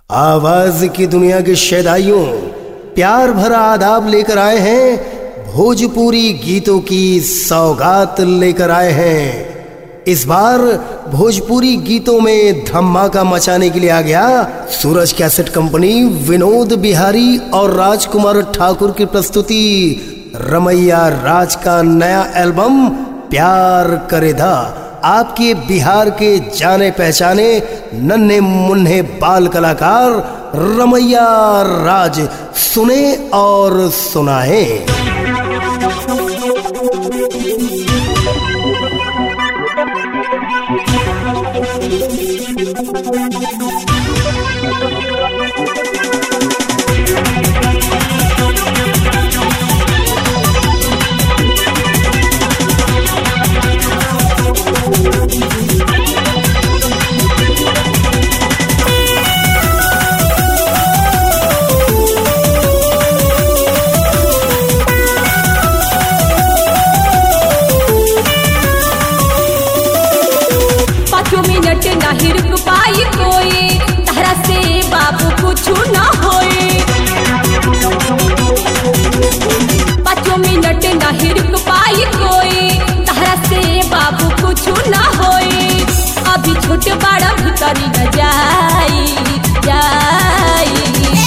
आवाज की दुनिया के शैदाइयों प्यार भरा आदाब लेकर आए हैं। भोजपुरी गीतों की सौगात लेकर आए हैं। इस बार भोजपुरी गीतों में धमाका मचाने के लिए आ गया सूरज कैसेट कंपनी। विनोद बिहारी और राजकुमार ठाकुर की प्रस्तुति रमैया राज का नया एल्बम प्यार करेदा। आपके बिहार के जाने पहचाने नन्हे मुन्ने बाल कलाकार रमैया राज सुने और सुनाएं। नहीं रुक पाई कोई तहरा से बाबू कुछ न होए। 5 मिनट नहीं रुक पाई कोई तहरा से बाबू कुछ न होए। अभी छोटे बड़ा भीतरी न जाई जाई।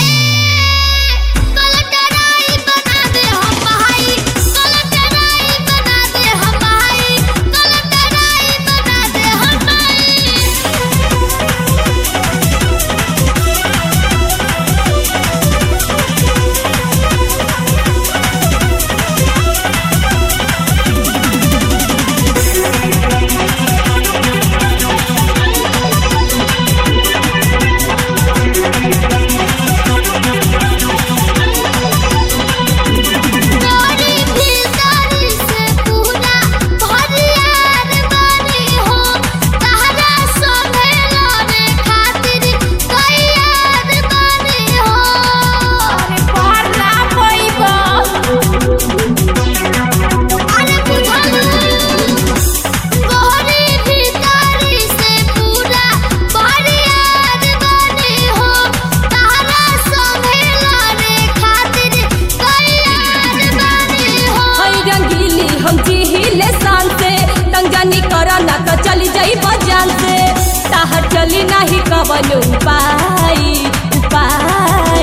चली जाई बजान से ताहर चली नहीं कवन उपाय उपाय।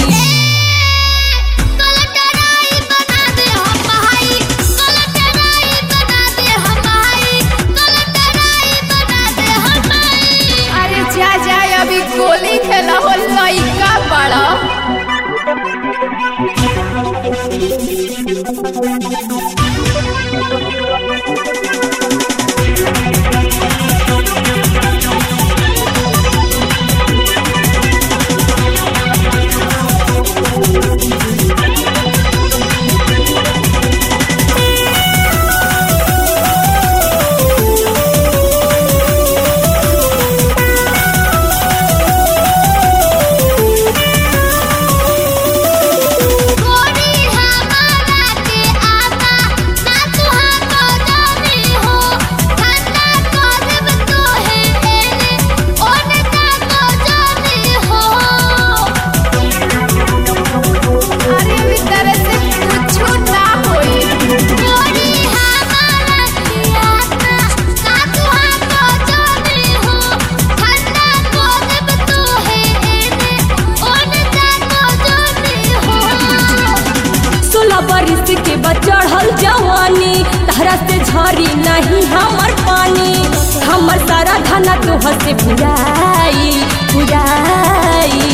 अरे जा जा अभी गोली खेला हो लइका बड़ा। के बचढ़ल जवानी तहरा से झरी नहीं हमर पानी। हमर सारा धना तोहर से पुराई पुराई।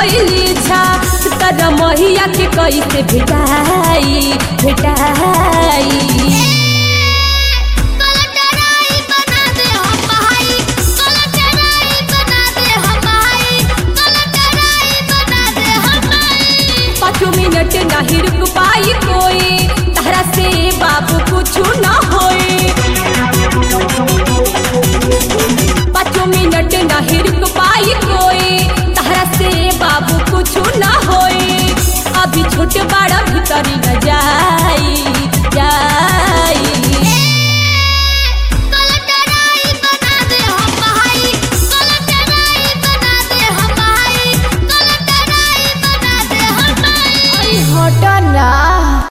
भइली छा तर महिया के कैसे भेटाई भेटाई